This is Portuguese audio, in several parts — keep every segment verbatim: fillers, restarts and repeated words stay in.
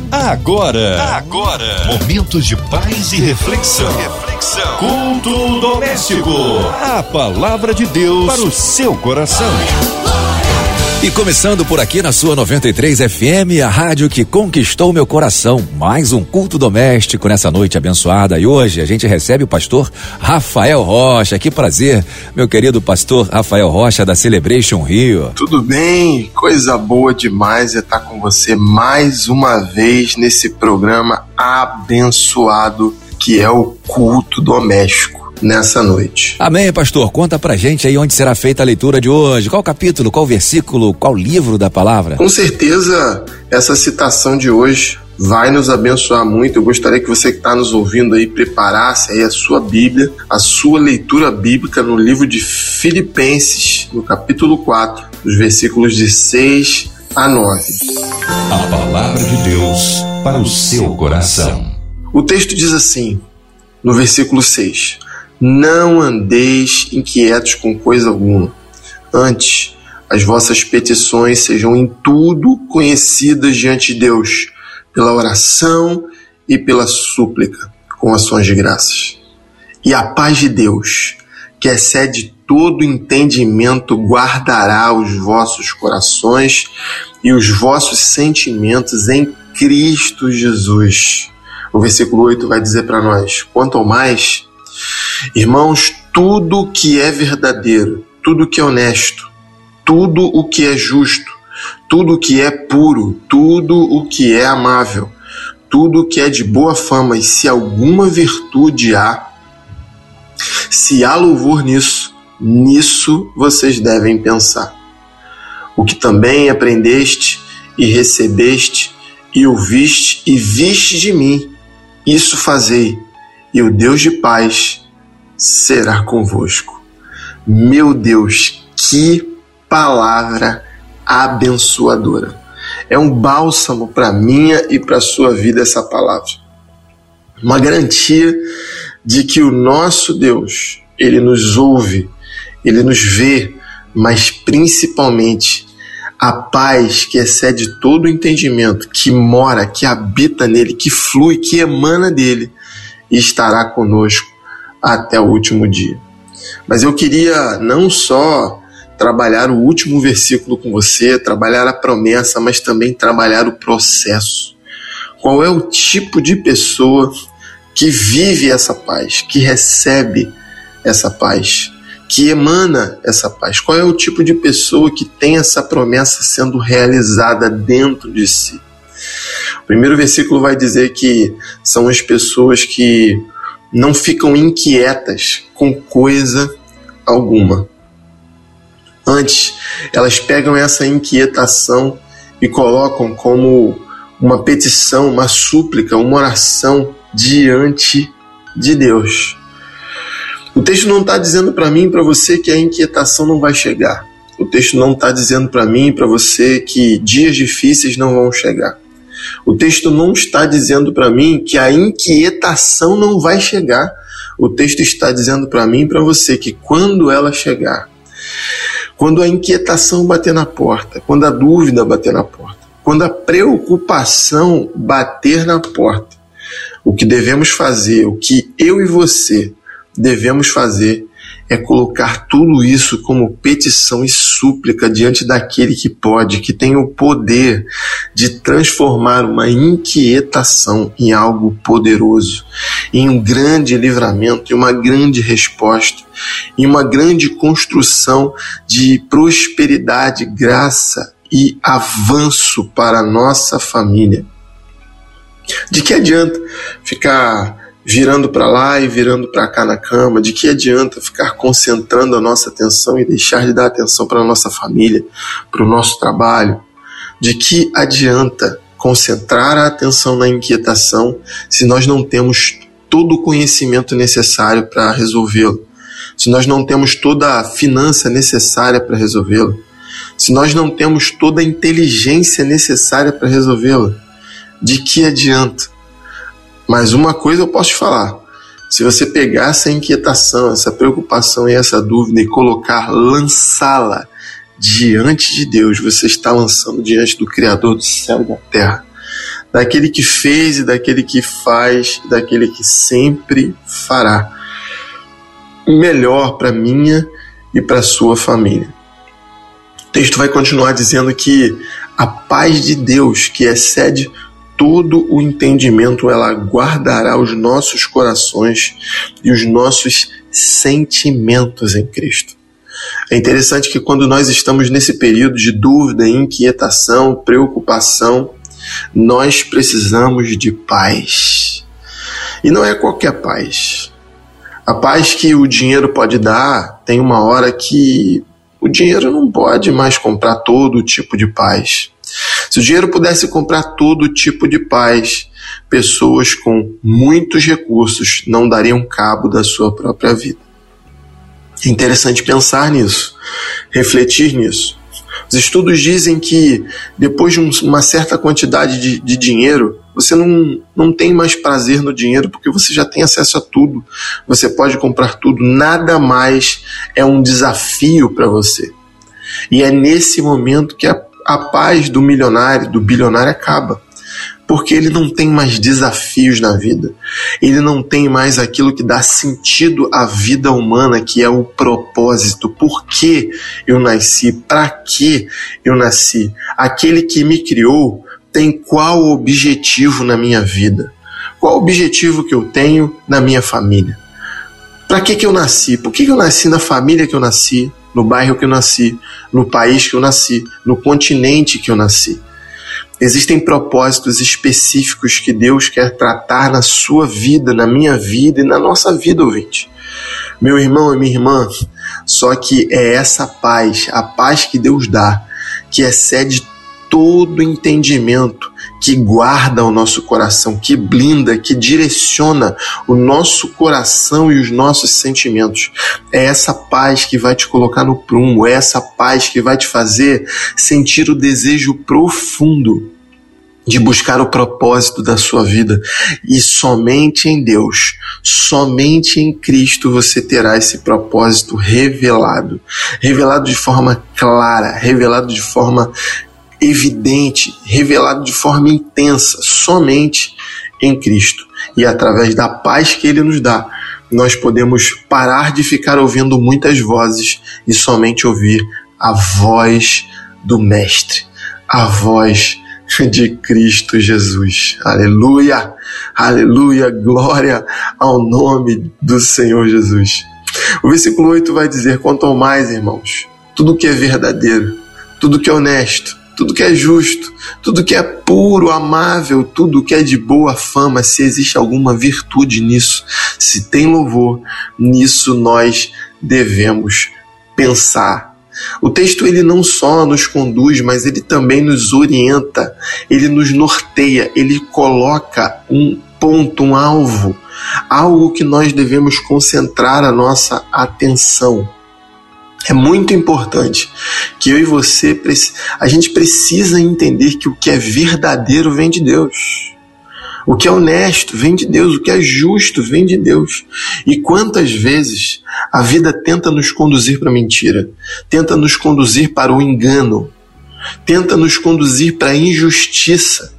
Agora, agora, momentos de paz e reflexão. Reflexão. Culto doméstico. A palavra de Deus para o seu coração. E começando por aqui na sua noventa e três F M, a rádio que conquistou meu coração. Mais um culto doméstico nessa noite abençoada. E hoje a gente recebe o pastor Rafael Rocha. Que prazer, meu querido pastor Rafael Rocha da Celebration Rio. Tudo bem? Coisa boa demais é estar com você mais uma vez nesse programa abençoado que é o culto doméstico. Nessa noite. Amém, pastor. Conta pra gente aí onde será feita a leitura de hoje. Qual capítulo, qual versículo, qual livro da palavra? Com certeza, essa citação de hoje vai nos abençoar muito. Eu gostaria que você que está nos ouvindo aí preparasse aí a sua Bíblia, a sua leitura bíblica no livro de Filipenses, no capítulo quatro, dos versículos de seis a nove. A palavra de Deus para o seu coração. O texto diz assim, no versículo seis: não andeis inquietos com coisa alguma. Antes, as vossas petições sejam em tudo conhecidas diante de Deus, pela oração e pela súplica, com ações de graças. E a paz de Deus, que excede todo entendimento, guardará os vossos corações e os vossos sentimentos em Cristo Jesus. O versículo oito vai dizer para nós: quanto ao mais, irmãos, tudo o que é verdadeiro, tudo o que é honesto, tudo o que é justo, tudo o que é puro, tudo o que é amável, tudo o que é de boa fama, e se alguma virtude há, se há louvor nisso, nisso vocês devem pensar. O que também aprendeste e recebeste e ouviste e viste de mim, isso fazei, e o Deus de paz será convosco. Meu Deus, que palavra abençoadora. É um bálsamo para minha e para a sua vida essa palavra. Uma garantia de que o nosso Deus, Ele nos ouve, Ele nos vê, mas principalmente a paz que excede todo o entendimento, que mora, que habita nele, que flui, que emana dele, e estará conosco até o último dia. Mas eu queria não só trabalhar o último versículo com você, trabalhar a promessa, mas também trabalhar o processo. Qual é o tipo de pessoa que vive essa paz, que recebe essa paz, que emana essa paz? Qual é o tipo de pessoa que tem essa promessa sendo realizada dentro de si? O primeiro versículo vai dizer que são as pessoas que não ficam inquietas com coisa alguma. Antes, elas pegam essa inquietação e colocam como uma petição, uma súplica, uma oração diante de Deus. O texto não está dizendo para mim e para você que a inquietação não vai chegar. O texto não está dizendo para mim e para você que dias difíceis não vão chegar. O texto não está dizendo para mim que a inquietação não vai chegar. O texto está dizendo para mim e para você que quando ela chegar, quando a inquietação bater na porta, quando a dúvida bater na porta, quando a preocupação bater na porta, o que devemos fazer, o que eu e você devemos fazer é colocar tudo isso como petição e súplica diante daquele que pode, que tem o poder de transformar uma inquietação em algo poderoso, em um grande livramento, em uma grande resposta, em uma grande construção de prosperidade, graça e avanço para a nossa família. De que adianta ficar virando para lá e virando para cá na cama? De que adianta ficar concentrando a nossa atenção e deixar de dar atenção para a nossa família, para o nosso trabalho? De que adianta concentrar a atenção na inquietação se nós não temos todo o conhecimento necessário para resolvê-lo? Se nós não temos toda a finança necessária para resolvê-lo? Se nós não temos toda a inteligência necessária para resolvê-lo? De que adianta? Mas uma coisa eu posso te falar: se você pegar essa inquietação, essa preocupação e essa dúvida e colocar, lançá-la diante de Deus, você está lançando diante do Criador do céu e da terra, daquele que fez e daquele que faz, daquele que sempre fará. Melhor para minha e para sua família. O texto vai continuar dizendo que a paz de Deus, que excede todo o entendimento, ela guardará os nossos corações e os nossos sentimentos em Cristo. É interessante que quando nós estamos nesse período de dúvida, inquietação, preocupação, nós precisamos de paz. E não é qualquer paz. A paz que o dinheiro pode dar, tem uma hora que o dinheiro não pode mais comprar todo tipo de paz. Se o dinheiro pudesse comprar todo tipo de paz, pessoas com muitos recursos não dariam cabo da sua própria vida. É interessante pensar nisso, refletir nisso. Os estudos dizem que depois de uma certa quantidade de, de dinheiro, você não, não tem mais prazer no dinheiro porque você já tem acesso a tudo. Você pode comprar tudo, nada mais é um desafio para você. E é nesse momento que a, a paz do milionário, do bilionário acaba. Porque ele não tem mais desafios na vida. Ele não tem mais aquilo que dá sentido à vida humana, que é o propósito. Por que eu nasci? Para que eu nasci? Aquele que me criou tem qual objetivo na minha vida? Qual o objetivo que eu tenho na minha família? Para que que eu nasci? Por que que eu nasci na família que eu nasci? No bairro que eu nasci? No país que eu nasci? No continente que eu nasci? Existem propósitos específicos que Deus quer tratar na sua vida, na minha vida e na nossa vida, ouvinte. Meu irmão e minha irmã, só que é essa paz, a paz que Deus dá, que excede todo entendimento, que guarda o nosso coração, que blinda, que direciona o nosso coração e os nossos sentimentos. É essa paz que vai te colocar no prumo, é essa paz que vai te fazer sentir o desejo profundo de buscar o propósito da sua vida. E somente em Deus, somente em Cristo você terá esse propósito revelado. Revelado de forma clara, revelado de forma evidente, revelado de forma intensa, somente em Cristo. E através da paz que Ele nos dá, nós podemos parar de ficar ouvindo muitas vozes e somente ouvir a voz do Mestre, a voz de Cristo Jesus. Aleluia, aleluia, glória ao nome do Senhor Jesus. O versículo oito vai dizer: quanto ao mais, irmãos, tudo que é verdadeiro, tudo que é honesto, tudo que é justo, tudo que é puro, amável, tudo que é de boa fama, se existe alguma virtude nisso, se tem louvor, nisso nós devemos pensar. O texto ele não só nos conduz, mas ele também nos orienta, ele nos norteia, ele coloca um ponto, um alvo, algo que nós devemos concentrar a nossa atenção. É muito importante que eu e você, a gente precisa entender que o que é verdadeiro vem de Deus. O que é honesto vem de Deus, o que é justo vem de Deus. E quantas vezes a vida tenta nos conduzir para a mentira, tenta nos conduzir para o engano, tenta nos conduzir para a injustiça.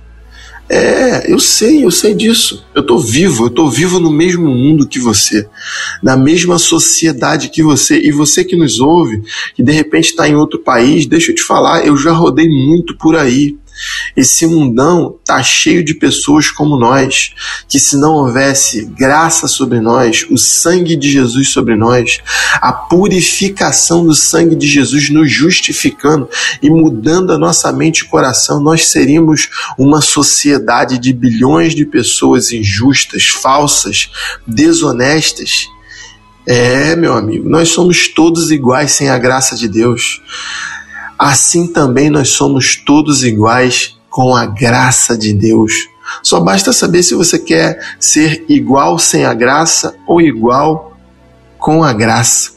É, eu sei, eu sei disso. Eu estou vivo, eu estou vivo no mesmo mundo que você, na mesma sociedade que você. E você que nos ouve, que de repente está em outro país, deixa eu te falar, eu já rodei muito por aí. Esse mundão está cheio de pessoas como nós, que se não houvesse graça sobre nós, o sangue de Jesus sobre nós, a purificação do sangue de Jesus nos justificando e mudando a nossa mente e coração, nós seríamos uma sociedade de bilhões de pessoas injustas, falsas, desonestas. É, meu amigo, nós somos todos iguais sem a graça de Deus. Assim também nós somos todos iguais com a graça de Deus. Só basta saber se você quer ser igual sem a graça ou igual com a graça.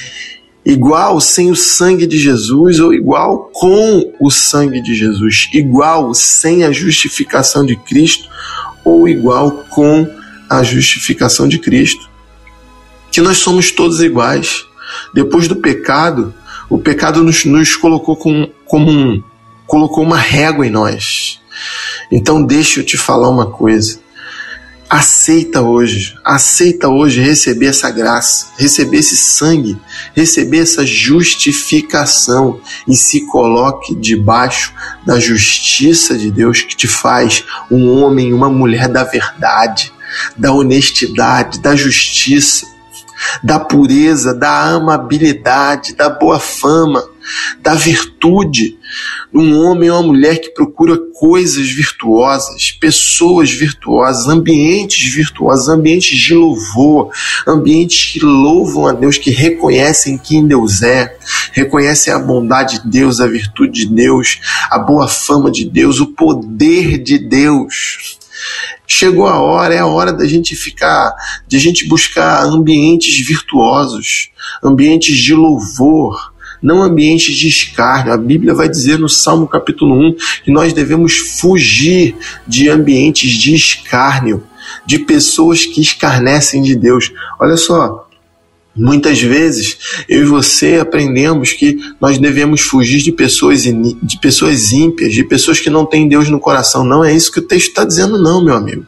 Igual sem o sangue de Jesus ou igual com o sangue de Jesus. Igual sem a justificação de Cristo ou igual com a justificação de Cristo. Que nós somos todos iguais. Depois do pecado, o pecado nos, nos colocou com, como um, colocou uma régua em nós. Então deixa eu te falar uma coisa. Aceita hoje, aceita hoje receber essa graça, receber esse sangue, receber essa justificação e se coloque debaixo da justiça de Deus que te faz um homem, uma mulher da verdade, da honestidade, da justiça, da pureza, da amabilidade, da boa fama, da virtude. Um homem ou uma mulher que procura coisas virtuosas, pessoas virtuosas, ambientes virtuosos, ambientes de louvor, ambientes que louvam a Deus, que reconhecem quem Deus é, reconhecem a bondade de Deus, a virtude de Deus, a boa fama de Deus, o poder de Deus. Chegou a hora, é a hora da gente ficar, de a gente buscar ambientes virtuosos, ambientes de louvor, não ambientes de escárnio. A Bíblia vai dizer no Salmo capítulo um que nós devemos fugir de ambientes de escárnio, de pessoas que escarnecem de Deus. Olha só, muitas vezes eu e você aprendemos que nós devemos fugir de pessoas, de pessoas ímpias, de pessoas que não têm Deus no coração. Não é isso que o texto está dizendo não, meu amigo.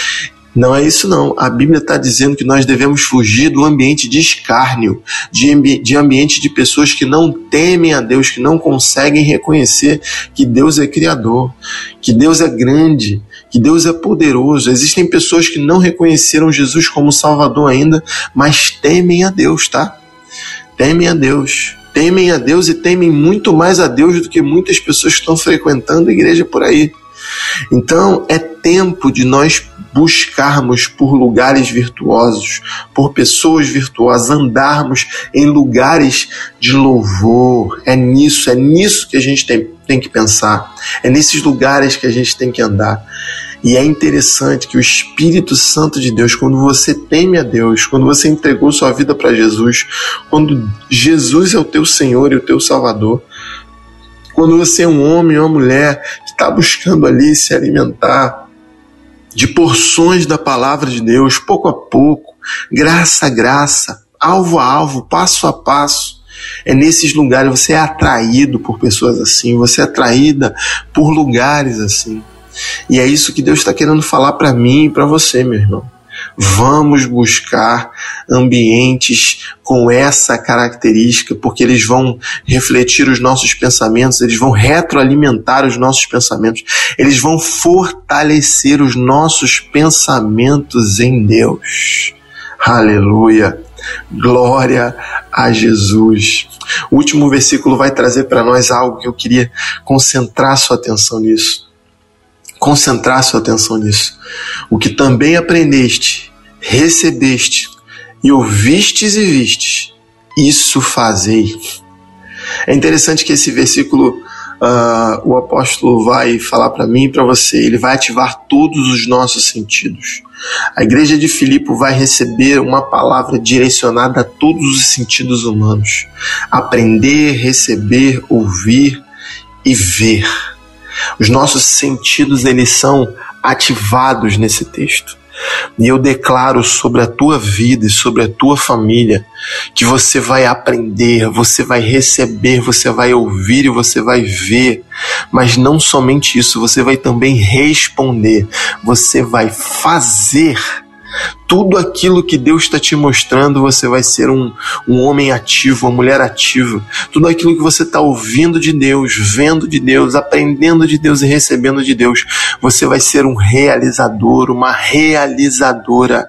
Não é isso não. A Bíblia está dizendo que nós devemos fugir do ambiente de escárnio, de, ambi- de ambiente de pessoas que não temem a Deus, que não conseguem reconhecer que Deus é Criador, que Deus é grande, que Deus é poderoso. Existem pessoas que não reconheceram Jesus como Salvador ainda, mas temem a Deus, tá? Temem a Deus. Temem a Deus e temem muito mais a Deus do que muitas pessoas que estão frequentando a igreja por aí. Então, é tempo de nós buscarmos por lugares virtuosos, por pessoas virtuosas, andarmos em lugares de louvor. É nisso, é nisso que a gente tem, tem que pensar. É nesses lugares que a gente tem que andar. E é interessante que o Espírito Santo de Deus, quando você teme a Deus, quando você entregou sua vida para Jesus, quando Jesus é o teu Senhor e o teu Salvador, quando você é um homem ou uma mulher que está buscando ali se alimentar de porções da palavra de Deus, pouco a pouco, graça a graça, alvo a alvo, passo a passo, é nesses lugares, você é atraído por pessoas assim, você é atraída por lugares assim. E é isso que Deus está querendo falar para mim e para você, meu irmão. Vamos buscar ambientes com essa característica, porque eles vão refletir os nossos pensamentos, eles vão retroalimentar os nossos pensamentos, eles vão fortalecer os nossos pensamentos em Deus. Aleluia! Glória a Jesus. O último versículo vai trazer para nós algo que eu queria concentrar sua atenção nisso. Concentrar sua atenção nisso. O que também aprendeste, recebeste e ouvistes e vistes, isso fazei. É interessante que esse versículo uh, o apóstolo vai falar para mim e para você. Ele vai ativar todos os nossos sentidos. A igreja de Filipe vai receber uma palavra direcionada a todos os sentidos humanos. Aprender, receber, ouvir e ver. Os nossos sentidos, eles são ativados nesse texto. E eu declaro sobre a tua vida e sobre a tua família que você vai aprender, você vai receber, você vai ouvir e você vai ver. Mas não somente isso, você vai também responder, você vai fazer. Tudo aquilo que Deus está te mostrando, você vai ser um, um homem ativo, uma mulher ativa. Tudo aquilo que você está ouvindo de Deus, vendo de Deus, aprendendo de Deus e recebendo de Deus, você vai ser um realizador, uma realizadora.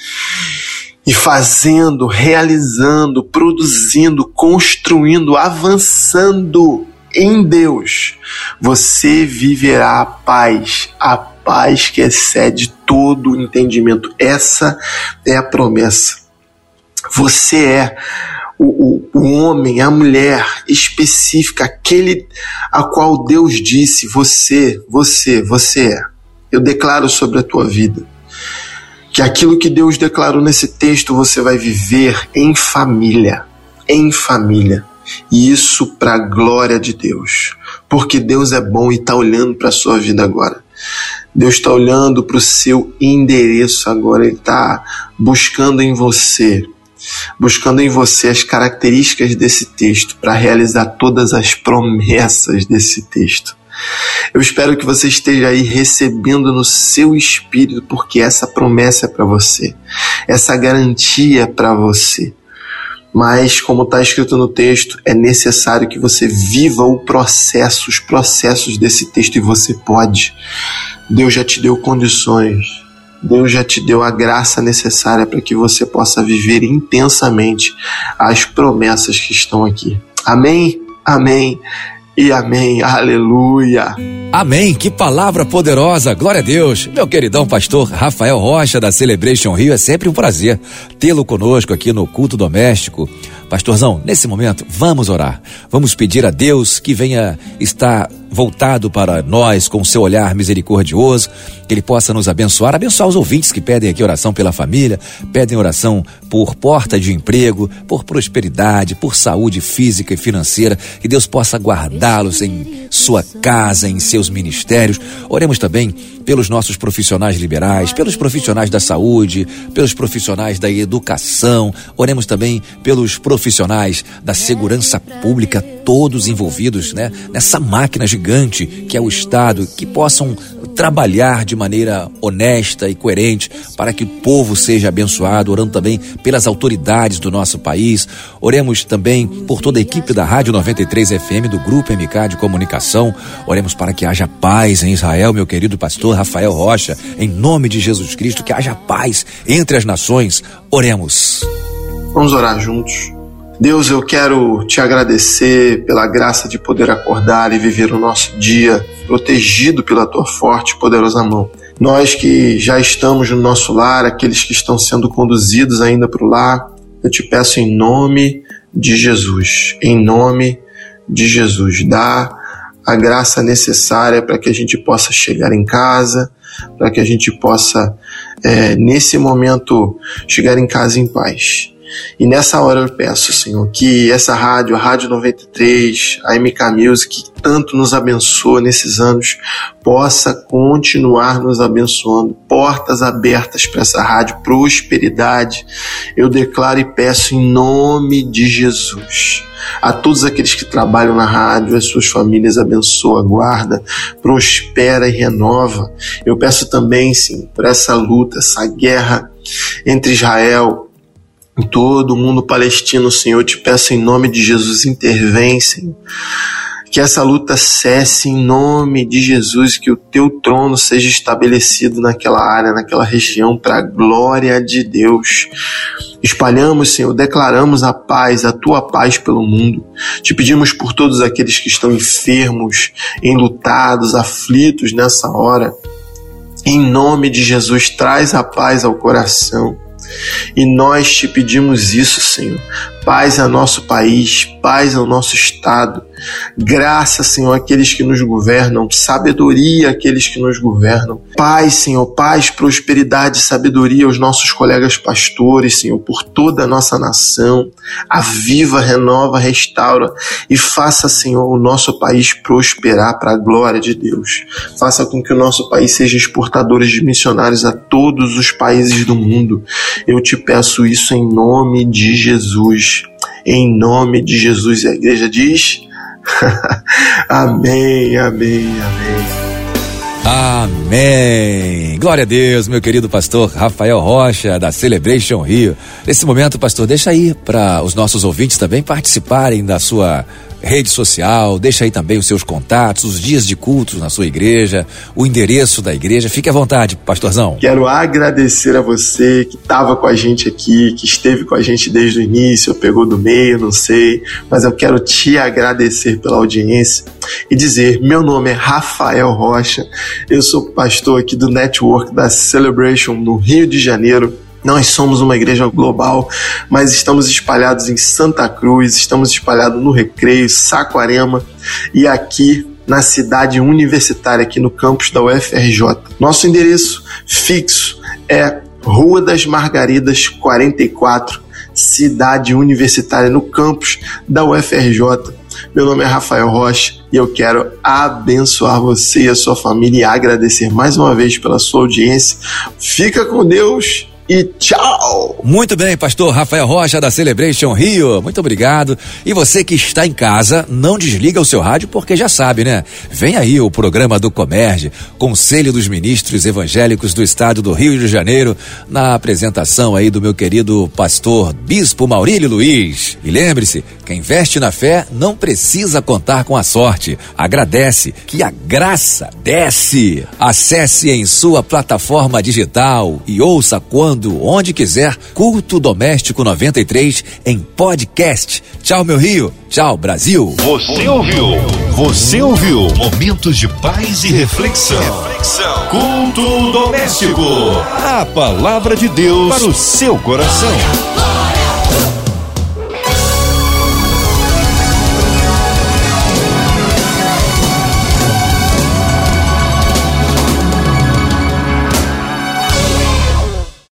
E fazendo, realizando, produzindo, construindo, avançando em Deus, você viverá a paz, a paz que excede todo o entendimento. Essa é a promessa. Você é o, o, o homem, a mulher específica, aquele a qual Deus disse, você, você, você é. Eu declaro sobre a tua vida que aquilo que Deus declarou nesse texto você vai viver em família, em família. E isso para a glória de Deus, porque Deus é bom e está olhando para a sua vida agora. Deus está olhando para o seu endereço agora, Ele está buscando em você, buscando em você as características desse texto para realizar todas as promessas desse texto. Eu espero que você esteja aí recebendo no seu espírito, porque essa promessa é para você, essa garantia é para você. Mas, como está escrito no texto, é necessário que você viva o processo, os processos desse texto, e você pode. Deus já te deu condições, Deus já te deu a graça necessária para que você possa viver intensamente as promessas que estão aqui. Amém? Amém e amém. Aleluia. Amém, que palavra poderosa, glória a Deus. Meu queridão pastor Rafael Rocha da Celebration Rio, é sempre um prazer tê-lo conosco aqui no Culto Doméstico. Pastorzão, nesse momento, vamos orar. Vamos pedir a Deus que venha estar voltado para nós com o seu olhar misericordioso, que Ele possa nos abençoar, abençoar os ouvintes que pedem aqui oração pela família, pedem oração por porta de emprego, por prosperidade, por saúde física e financeira, que Deus possa guardá-los em sua casa, em seus ministérios. Oremos também pelos nossos profissionais liberais, pelos profissionais da saúde, pelos profissionais da educação. Oremos também pelos profissionais da segurança pública, todos envolvidos, né, nessa máquina gigante que é o Estado, que possam trabalhar de maneira honesta e coerente para que o povo seja abençoado. Orando também pelas autoridades do nosso país. Oremos também por toda a equipe da Rádio noventa e três F M, do Grupo M K de Comunicação. Oremos para que haja paz em Israel, meu querido pastor Rafael Rocha, em nome de Jesus Cristo, que haja paz entre as nações. Oremos. Vamos orar juntos. Deus, eu quero te agradecer pela graça de poder acordar e viver o nosso dia protegido pela tua forte e poderosa mão. Nós que já estamos no nosso lar, aqueles que estão sendo conduzidos ainda para o lar, eu te peço em nome de Jesus, em nome de Jesus, dá a graça necessária para que a gente possa chegar em casa, para que a gente possa, é, nesse momento, chegar em casa em paz. E nessa hora eu peço, Senhor, que essa rádio, a Rádio noventa e três, a M K Music, que tanto nos abençoa nesses anos, possa continuar nos abençoando. Portas abertas para essa rádio, prosperidade. Eu declaro e peço em nome de Jesus. A todos aqueles que trabalham na rádio, as suas famílias, abençoa, guarda, prospera e renova. Eu peço também, sim, por essa luta, essa guerra entre Israel em todo o mundo palestino, Senhor, eu te peço em nome de Jesus, intervém, Senhor. Que essa luta cesse em nome de Jesus, que o teu trono seja estabelecido naquela área, naquela região, para a glória de Deus. Espalhamos, Senhor, declaramos a paz, a tua paz pelo mundo. Te pedimos por todos aqueles que estão enfermos, enlutados, aflitos nessa hora. Em nome de Jesus, traz a paz ao coração. E nós te pedimos isso, Senhor. Paz ao nosso país, paz ao nosso estado. Graça, Senhor, àqueles que nos governam. Sabedoria àqueles que nos governam. Paz, Senhor, paz, prosperidade, sabedoria aos nossos colegas pastores, Senhor, por toda a nossa nação. Aviva, renova, restaura e faça, Senhor, o nosso país prosperar para a glória de Deus. Faça com que o nosso país seja exportador de missionários a todos os países do mundo. Eu te peço isso em nome de Jesus. Em nome de Jesus, a igreja diz amém, amém, amém. Amém. Glória a Deus, meu querido pastor Rafael Rocha, da Celebration Rio. Nesse momento, pastor, deixa aí para os nossos ouvintes também participarem da sua rede social, deixa aí também os seus contatos, os dias de cultos na sua igreja, o endereço da igreja. Fique à vontade, pastorzão. Quero agradecer a você que estava com a gente aqui, que esteve com a gente desde o início, pegou do meio, não sei, mas eu quero te agradecer pela audiência e dizer, meu nome é Rafael Rocha, eu sou pastor aqui do Network da Celebration no Rio de Janeiro. Nós somos uma igreja global, mas estamos espalhados em Santa Cruz, estamos espalhados no Recreio, Saquarema e aqui na cidade universitária, aqui no campus da U F R J. Nosso endereço fixo é Rua das Margaridas, quarenta e quatro, cidade universitária, no campus da U F R J. Meu nome é Rafael Rocha e eu quero abençoar você e a sua família e agradecer mais uma vez pela sua audiência. Fica com Deus e tchau! Muito bem, pastor Rafael Rocha da Celebration Rio, muito obrigado. E você que está em casa, não desliga o seu rádio porque já sabe, né? Vem aí o programa do Comerge, Conselho dos Ministros Evangélicos do Estado do Rio de Janeiro, na apresentação aí do meu querido pastor Bispo Maurílio Luiz. E lembre-se, quem investe na fé não precisa contar com a sorte. Agradece que a graça desce. Acesse em sua plataforma digital e ouça quando, onde quiser, Culto Doméstico noventa e três em podcast. Tchau, meu Rio. Tchau, Brasil. Você ouviu? Você ouviu? Momentos de paz e reflexão. Reflexão. Culto doméstico. A palavra de Deus para o seu coração.